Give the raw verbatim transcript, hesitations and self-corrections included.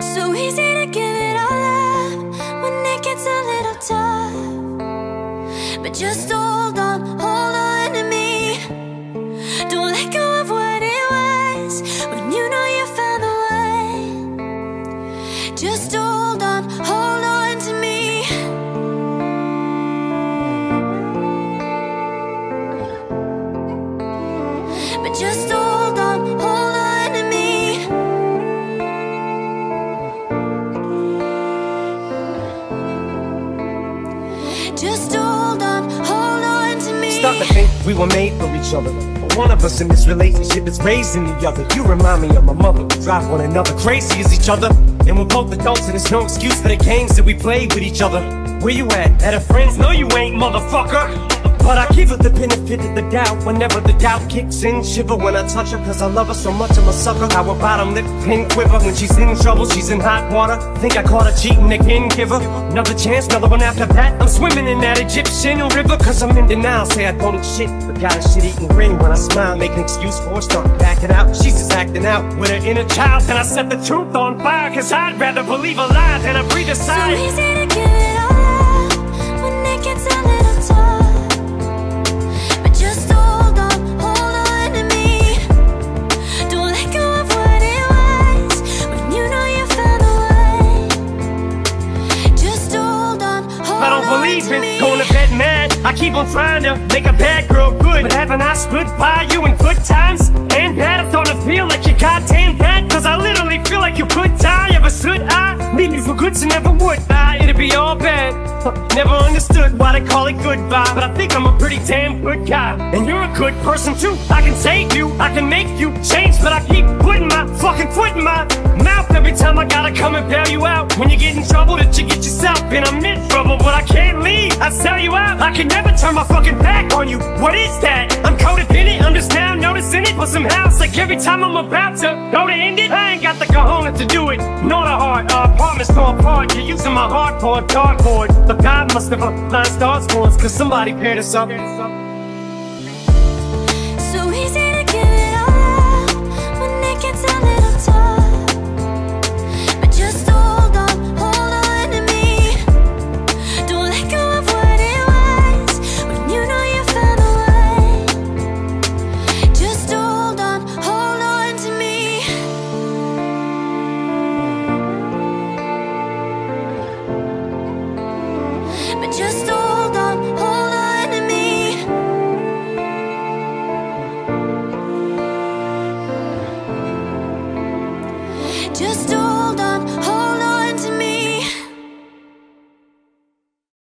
So easy to give it all up when it gets a little tough. But just hold on, hold on to me. Don't let go of what it was when you know you found the one. Just hold on, hold on to me. But just hold on, hold on to me. Just hold on, hold on to me. Start to think we were made for each other, but one of us in this relationship is raising the other. You remind me of my mother. We drive one another crazy as each other, and we're both adults and there's no excuse for the games that we play with each other. Where you at? At a friend's? No you ain't, motherfucker. But I give her the benefit of the doubt. Whenever the doubt kicks in, shiver when I touch her, cause I love her so much I'm a sucker. Our bottom lip pin quiver when she's in trouble, she's in hot water. Think I caught her cheating again, give her another chance, another one after that. I'm swimming in that Egyptian river, cause I'm in denial. Say I don't eat shit, but got a shit-eating grin when I smile. Make an excuse for her, start backing out. She's just acting out with her inner child. And I set the truth on fire, cause I'd rather believe a lie than I breathe a sigh. So easy to give it all up when it gets a little tough. Just hold on, hold on to me. Don't let go of what it was when you know you found the one. Just hold on, hold on. I don't believe in going to bed mad. I keep on trying to make a bad girl good, but haven't I stood by you in good times and bad? I'm starting to feel like you're goddamn bad, cause I literally feel like you could die. Ever should I leave you for good, so never would I. It'd be all bad. Never understood why they call it goodbye, but I think I'm a pretty damn good guy. And you're a good person too. I can save you, I can make you change, but I keep putting my fucking foot in my mouth every time I gotta come and bail you out. When you get in trouble that you get yourself in, I'm in trouble, but I can't leave. I sell you out. I can never turn my fucking back on you. What is that? I'm codependent, I'm just now noticing it, but somehow it's like every time I'm about to go to end it, I ain't got the cojones to do it. Nor the heart, our apartments fall apart. You're using my heart for a dartboard. But God must have aligned stars for us, cause somebody paired us up. So easy to give it all up when it gets a little